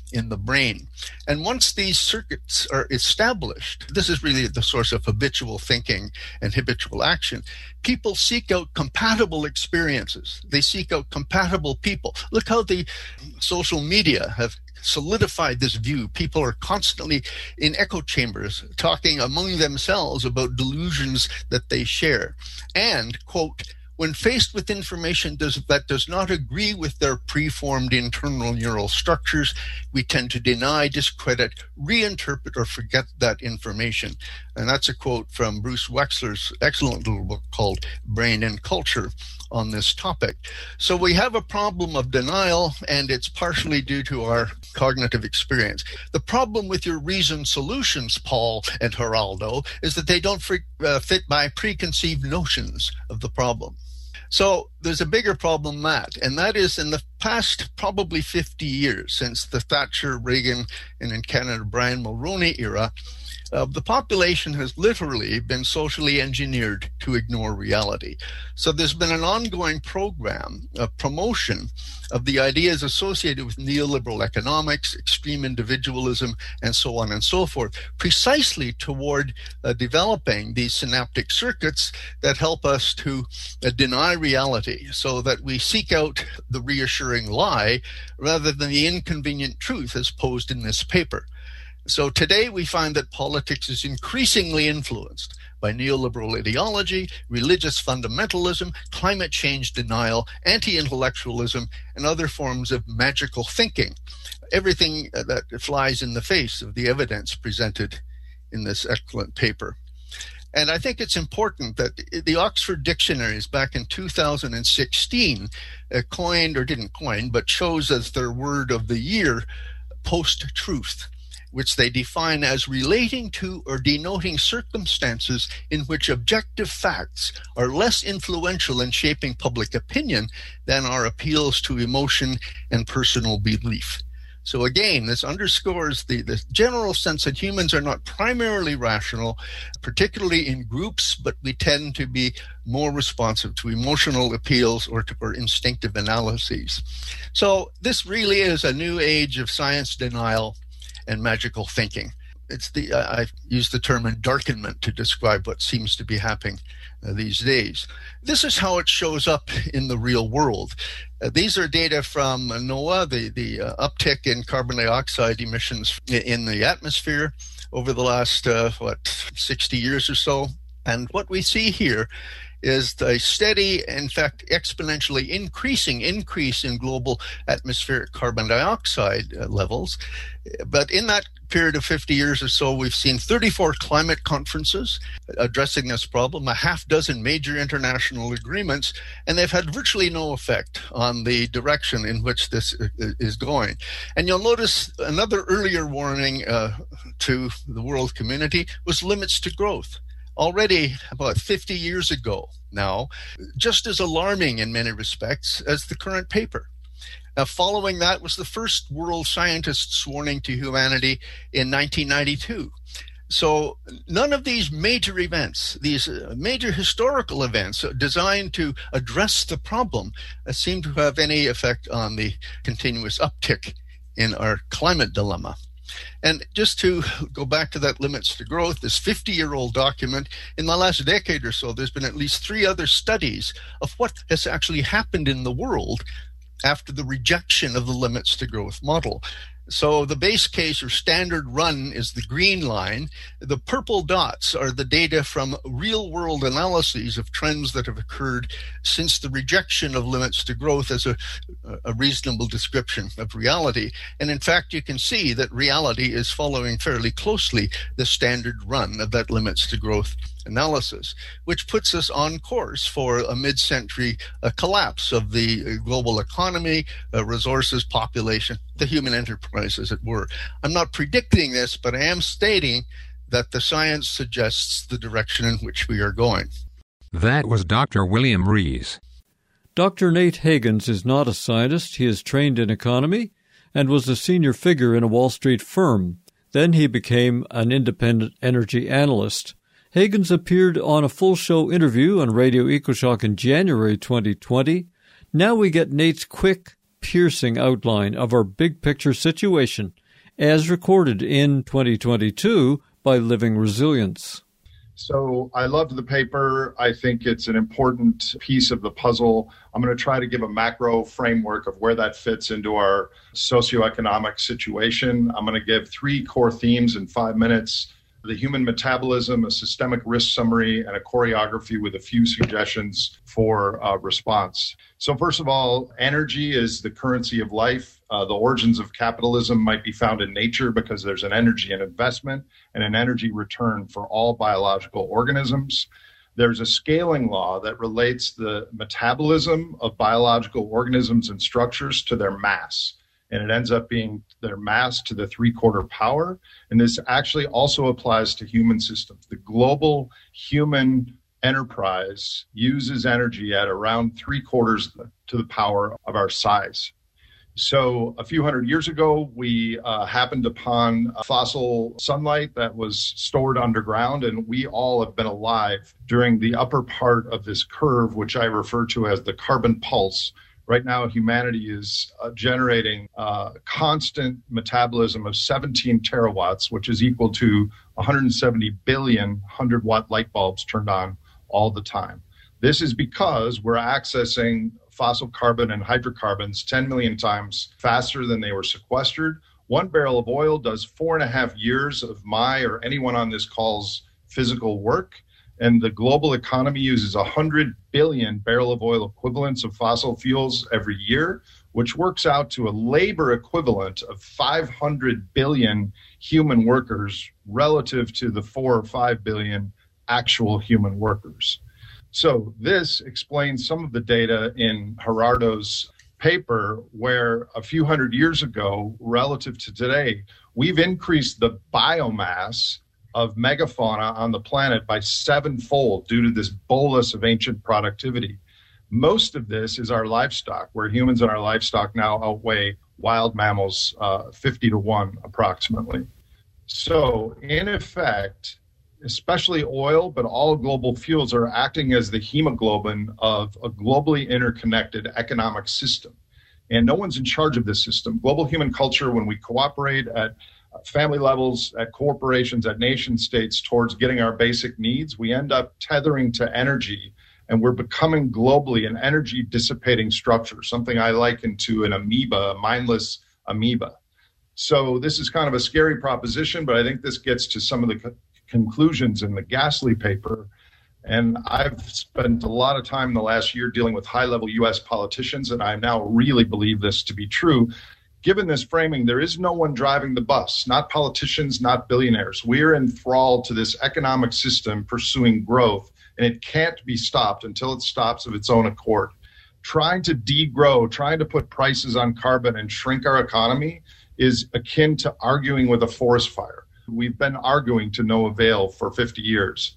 in the brain. And once these circuits are established, this is really the source of habitual thinking and habitual action. People seek out compatible experiences. They seek out compatible people. Look how the social media have solidified this view. People are constantly in echo chambers talking among themselves about delusions that they share. And, quote, when faced with information does, that does not agree with their preformed internal neural structures, we tend to deny, discredit, reinterpret, or forget that information. And that's a quote from Bruce Wexler's excellent little book called Brain and Culture on this topic. So we have a problem of denial, and it's partially due to our cognitive experience. The problem with your reasoned solutions, Paul and Geraldo, is that they don't uh, fit my preconceived notions of the problem. So there's a bigger problem, Matt, and that is in the past probably fifty years, since the Thatcher, Reagan, and in Canada, Brian Mulroney era, uh, the population has literally been socially engineered to ignore reality. So there's been an ongoing program of promotion of the ideas associated with neoliberal economics, extreme individualism, and so on and so forth, precisely toward uh, developing these synaptic circuits that help us to uh, deny reality, so that we seek out the reassuring lie rather than the inconvenient truth as posed in this paper. So today we find that politics is increasingly influenced by neoliberal ideology, religious fundamentalism, climate change denial, anti-intellectualism, and other forms of magical thinking. Everything that flies in the face of the evidence presented in this excellent paper. And I think it's important that the Oxford Dictionaries back in two thousand sixteen uh, coined, or didn't coin, but chose as their word of the year, post-truth, which they define as relating to or denoting circumstances in which objective facts are less influential in shaping public opinion than are appeals to emotion and personal belief. So again, this underscores the, the general sense that humans are not primarily rational, particularly in groups, but we tend to be more responsive to emotional appeals or to or instinctive analyses. So this really is a new age of science denial and magical thinking. It's the uh, I've used the term endarkenment to describe what seems to be happening uh, these days. This is how it shows up in the real world. Uh, these are data from uh, NOAA, the, the uh, uptick in carbon dioxide emissions in the atmosphere over the last, uh, what, sixty years or so. And what we see here is a steady, in fact, exponentially increasing increase in global atmospheric carbon dioxide uh, levels. But in that period of fifty years or so, we've seen thirty-four climate conferences addressing this problem, a half dozen major international agreements, and they've had virtually no effect on the direction in which this is going. And you'll notice another earlier warning uh, to the world community was limits to growth. Already about fifty years ago now, just as alarming in many respects as the current paper. Uh, following that was the first world scientists' warning to humanity in nineteen ninety-two. So none of these major events, these uh, major historical events designed to address the problem, uh, seem to have any effect on the continuous uptick in our climate dilemma. And just to go back to that limits to growth, this fifty-year-old document, in the last decade or so, there's been at least three other studies of what has actually happened in the world after the rejection of the limits to growth model. So the base case or standard run is the green line. The purple dots are the data from real-world analyses of trends that have occurred since the rejection of limits to growth as a, a reasonable description of reality. And in fact, you can see that reality is following fairly closely the standard run of that limits to growth analysis, which puts us on course for a mid-century uh, collapse of the global economy, uh, resources, population, the human enterprise, as it were. I'm not predicting this, but I am stating that the science suggests the direction in which we are going. That was Doctor William Rees. Doctor Nate Hagens is not a scientist. He is trained in economy and was a senior figure in a Wall Street firm. Then he became an independent energy analyst. Hagens appeared on a full-show interview on Radio EcoShock in January twenty twenty. Now we get Nate's quick, piercing outline of our big-picture situation as recorded in twenty twenty-two by Living Resilience. So I loved the paper. I think it's an important piece of the puzzle. I'm going to try to give a macro framework of where that fits into our socioeconomic situation. I'm going to give three core themes in five minutes: the human metabolism, a systemic risk summary, and a choreography with a few suggestions for uh, response. So first of all, energy is the currency of life. Uh, the origins of capitalism might be found in nature because there's an energy and investment and an energy return for all biological organisms. There's a scaling law that relates the metabolism of biological organisms and structures to their mass. And it ends up being their mass to the three-quarter power. And this actually also applies to human systems. The global human enterprise uses energy at around three-quarters to the power of our size. So a few hundred years ago, we uh, happened upon fossil sunlight that was stored underground, and we all have been alive during the upper part of this curve, which I refer to as the carbon pulse. Right now, humanity is uh, generating a constant metabolism of seventeen terawatts, which is equal to one hundred seventy billion one hundred watt light bulbs turned on all the time. This is because we're accessing fossil carbon and hydrocarbons ten million times faster than they were sequestered. One barrel of oil does four and a half years of my or anyone on this call's physical work. And the global economy uses one hundred billion barrel of oil equivalents of fossil fuels every year, which works out to a labor equivalent of five hundred billion human workers relative to the four or five billion actual human workers. So this explains some of the data in Gerardo's paper, where a few hundred years ago, relative to today, we've increased the biomass of megafauna on the planet by sevenfold due to this bolus of ancient productivity. Most of this is our livestock, where humans and our livestock now outweigh wild mammals uh, fifty to one approximately. So in effect, especially oil, but all global fuels are acting as the hemoglobin of a globally interconnected economic system. And no one's in charge of this system. Global human culture, when we cooperate at family levels, at corporations, at nation states towards getting our basic needs, we end up tethering to energy, and we're becoming globally an energy dissipating structure, something I liken to an amoeba, a mindless amoeba. So this is kind of a scary proposition, but I think this gets to some of the co- conclusions in the Gasly paper. And I've spent a lot of time in the last year dealing with high-level U S politicians, and I now really believe this to be true. Given this framing, there is no one driving the bus, not politicians, not billionaires. We're enthralled to this economic system pursuing growth, and it can't be stopped until it stops of its own accord. Trying to degrow, trying to put prices on carbon and shrink our economy is akin to arguing with a forest fire. We've been arguing to no avail for fifty years.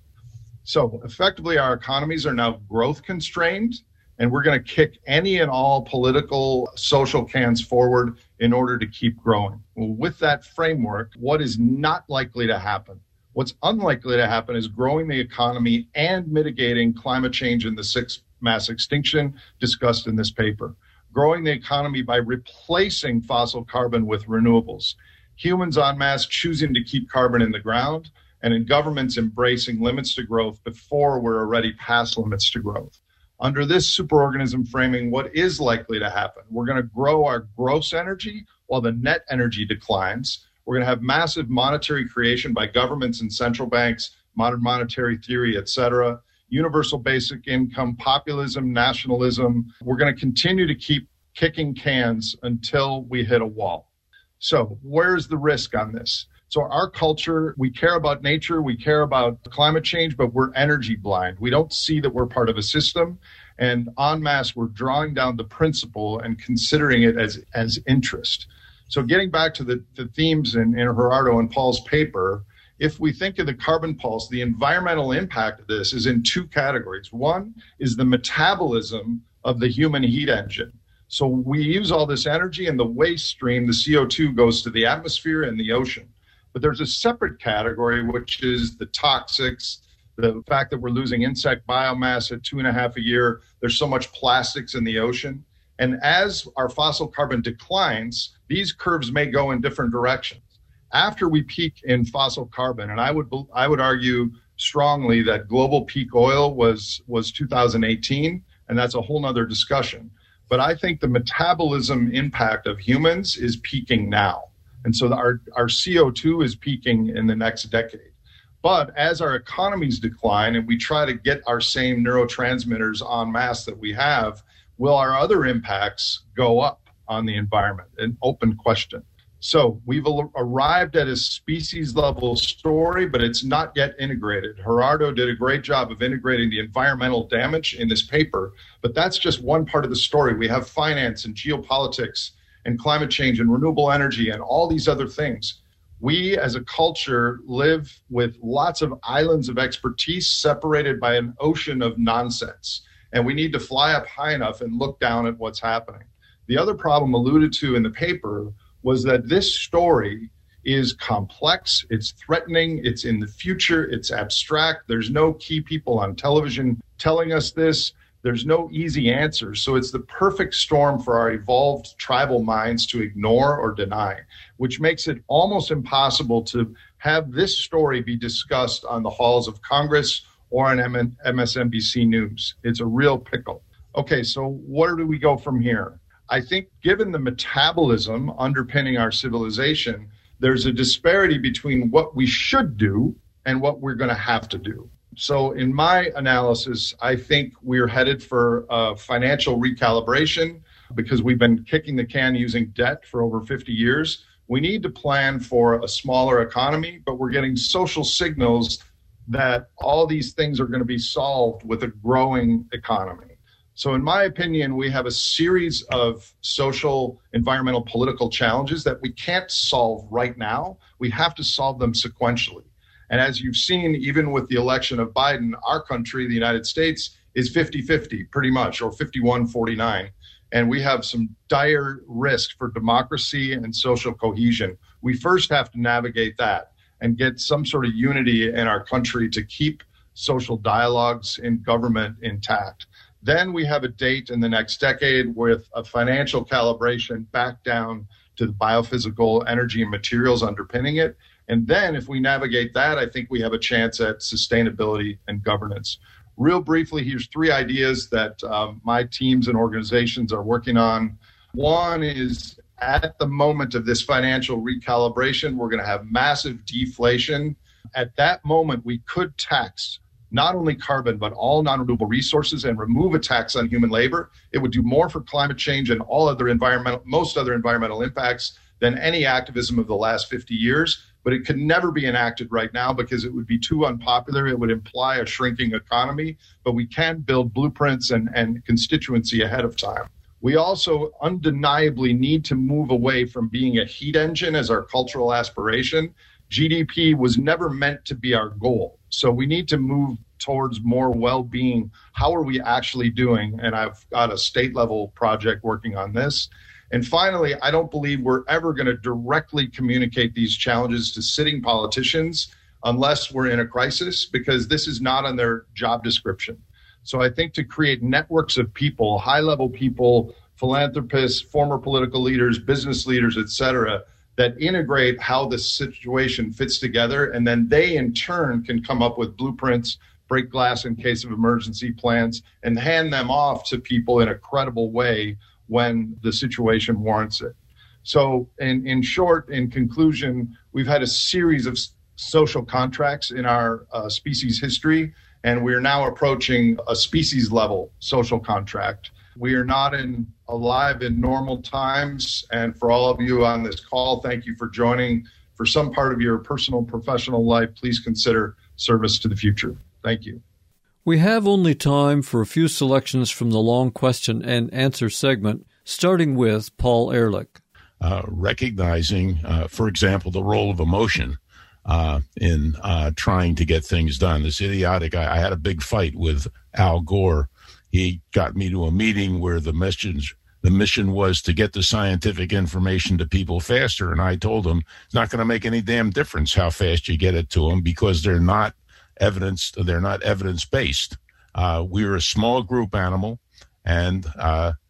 So effectively, our economies are now growth constrained, and we're going to kick any and all political, social cans forward in order to keep growing. Well, with that framework, what is not likely to happen? What's unlikely to happen is growing the economy and mitigating climate change and the sixth mass extinction discussed in this paper. Growing the economy by replacing fossil carbon with renewables. Humans en masse choosing to keep carbon in the ground, and in governments embracing limits to growth before we're already past limits to growth. Under this superorganism framing, what is likely to happen? We're going to grow our gross energy while the net energy declines. We're going to have massive monetary creation by governments and central banks, modern monetary theory, et cetera, universal basic income, populism, nationalism. We're going to continue to keep kicking cans until we hit a wall. So where's the risk on this? So our culture, we care about nature, we care about climate change, but we're energy blind. We don't see that we're part of a system. And en masse, we're drawing down the principle and considering it as, as interest. So getting back to the, the themes in, in Gerardo and Paul's paper, if we think of the carbon pulse, the environmental impact of this is in two categories. One is the metabolism of the human heat engine. So we use all this energy, and the waste stream, the C O two, goes to the atmosphere and the ocean. But there's a separate category, which is the toxics, the fact that we're losing insect biomass at two and a half a year. There's so much plastics in the ocean. And as our fossil carbon declines, these curves may go in different directions. after we peak in fossil carbon, and I would I would argue strongly that global peak oil was was two thousand eighteen, and that's a whole nother discussion. But I think the metabolism impact of humans is peaking now. And so our, our C O two is peaking in the next decade. But as our economies decline and we try to get our same neurotransmitters en masse that we have, will our other impacts go up on the environment? An open question. So we've arrived at a species level story, but it's not yet integrated. Gerardo did a great job of integrating the environmental damage in this paper, but that's just one part of the story. We have finance and geopolitics and climate change and renewable energy and all these other things. We as a culture live with lots of islands of expertise separated by an ocean of nonsense. And we need to fly up high enough and look down at what's happening. The other problem alluded to in the paper was that this story is complex, it's threatening, it's in the future, it's abstract. There's no key people on television telling us this. There's no easy answers. So it's the perfect storm for our evolved tribal minds to ignore or deny, which makes it almost impossible to have this story be discussed on the halls of Congress or on M S N B C News. It's a real pickle. Okay, so where do we go from here? I think given the metabolism underpinning our civilization, there's a disparity between what we should do and what we're going to have to do. So in my analysis, I think we're headed for a financial recalibration because we've been kicking the can using debt for over fifty years. We need to plan for a smaller economy, but we're getting social signals that all these things are going to be solved with a growing economy. So in my opinion, we have a series of social, environmental, political challenges that we can't solve right now. We have to solve them sequentially. And as you've seen, even with the election of Biden, our country, the United States, is fifty-fifty pretty much, or fifty-one forty-nine. And we have some dire risk for democracy and social cohesion. We first have to navigate that and get some sort of unity in our country to keep social dialogues in government intact. Then we have a date in the next decade with a financial calibration back down to the biophysical energy and materials underpinning it. And then if we navigate that, I think we have a chance at sustainability and governance. Real briefly, here's three ideas that um, my teams and organizations are working on. One is at the moment of this financial recalibration, we're going to have massive deflation. At that moment, we could tax not only carbon, but all non-renewable resources and remove a tax on human labor. It would do more for climate change and all other environmental, most other environmental impacts than any activism of the last fifty years. But it could never be enacted right now because it would be too unpopular. It would imply a shrinking economy, but we can build blueprints and, and constituency ahead of time. We also undeniably need to move away from being a heat engine as our cultural aspiration. G D P was never meant to be our goal. So we need to move towards more well-being. How are we actually doing? And I've got a state level project working on this. And finally, I don't believe we're ever going to directly communicate these challenges to sitting politicians unless we're in a crisis, because this is not on their job description. So I think to create networks of people, high-level people, philanthropists, former political leaders, business leaders, et cetera, that integrate how this situation fits together, and then they in turn can come up with blueprints, break glass in case of emergency plans, and hand them off to people in a credible way when the situation warrants it. So in, in short, in conclusion, we've had a series of social contracts in our uh, species history, and we're now approaching a species level social contract. We are not in alive in normal times. And for all of you on this call, thank you for joining. For some part of your personal, professional life, please consider service to the future. Thank you. We have only time for a few selections from the long question and answer segment, starting with Paul Ehrlich. Uh, recognizing, uh, for example, the role of emotion uh, in uh, trying to get things done. This idiotic, I, I had a big fight with Al Gore. He got me to a meeting where the message, the mission was to get the scientific information to people faster. And I told him it's not going to make any damn difference how fast you get it to them because they're not evidence, they're not evidence-based. Uh, we're a small group animal, and uh,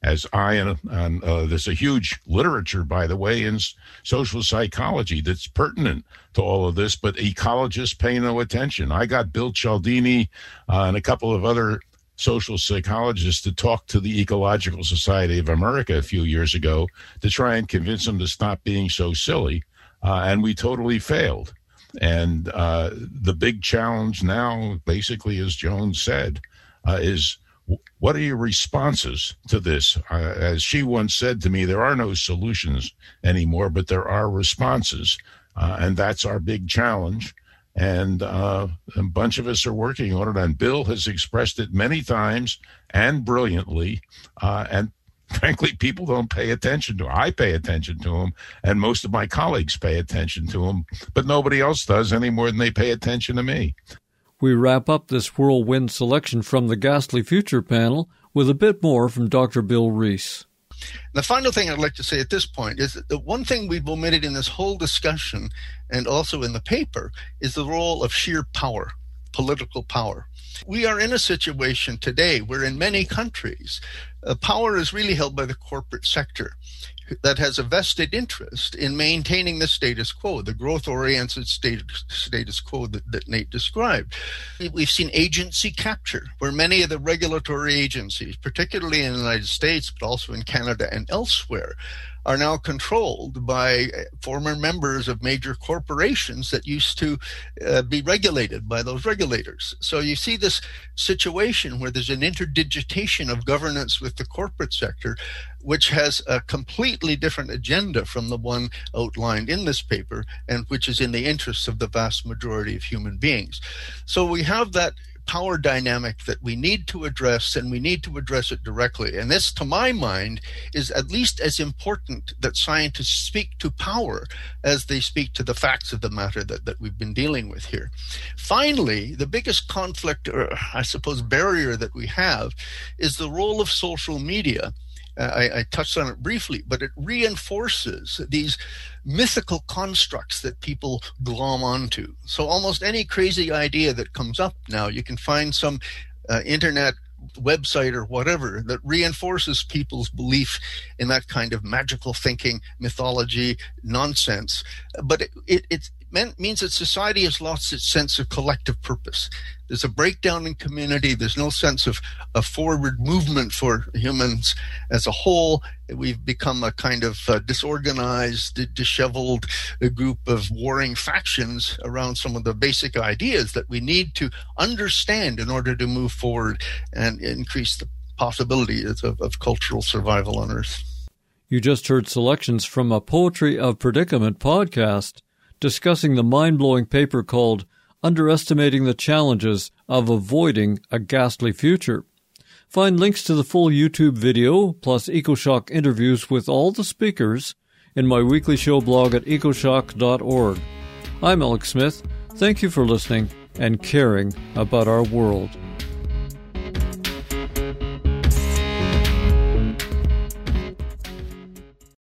as I and, and uh, there's a huge literature, by the way, in s- social psychology that's pertinent to all of this, but ecologists pay no attention. I got Bill Cialdini uh, and a couple of other social psychologists to talk to the Ecological Society of America a few years ago to try and convince them to stop being so silly, uh, and we totally failed. And uh, the big challenge now, basically, as Joan said, uh, is w- what are your responses to this? Uh, as she once said to me, there are no solutions anymore, but there are responses. Uh, and that's our big challenge. And uh, a bunch of us are working on it. And Bill has expressed it many times and brilliantly. Uh, and frankly, people don't pay attention to him. I pay attention to him, and most of my colleagues pay attention to him, but nobody else does any more than they pay attention to me. We wrap up this whirlwind selection from the Ghastly Future panel with a bit more from Doctor Bill Rees. The final thing I'd like to say at this point is that the one thing we've omitted in this whole discussion and also in the paper is the role of sheer power, political power. We are in a situation today where in many countries, uh, power is really held by the corporate sector that has a vested interest in maintaining the status quo, the growth-oriented status, status quo that, that Nate described. We've seen agency capture, where many of the regulatory agencies, particularly in the United States, but also in Canada and elsewhere, are now controlled by former members of major corporations that used to uh, be regulated by those regulators. So you see this situation where there's an interdigitation of governance with the corporate sector, which has a completely different agenda from the one outlined in this paper, and which is in the interests of the vast majority of human beings. So we have that power dynamic that we need to address, and we need to address it directly. And this, to my mind, is at least as important that scientists speak to power as they speak to the facts of the matter that, that we've been dealing with here. Finally, the biggest conflict, or I suppose barrier that we have, is the role of social media. Uh, I, I touched on it briefly, but it reinforces these mythical constructs that people glom onto. So almost any crazy idea that comes up now, you can find some uh, internet website or whatever that reinforces people's belief in that kind of magical thinking, mythology, nonsense. But it, it, it meant, means that society has lost its sense of collective purpose. There's a breakdown in community. There's no sense of a forward movement for humans as a whole. We've become a kind of uh, disorganized, disheveled uh, group of warring factions around some of the basic ideas that we need to understand in order to move forward and increase the possibilities of, of cultural survival on Earth. You just heard selections from a Poetry of Predicament podcast discussing the mind-blowing paper called Underestimating the Challenges of Avoiding a Ghastly Future. Find links to the full YouTube video, plus EcoShock interviews with all the speakers, in my weekly show blog at ecoshock dot org. I'm Alex Smith. Thank you for listening and caring about our world.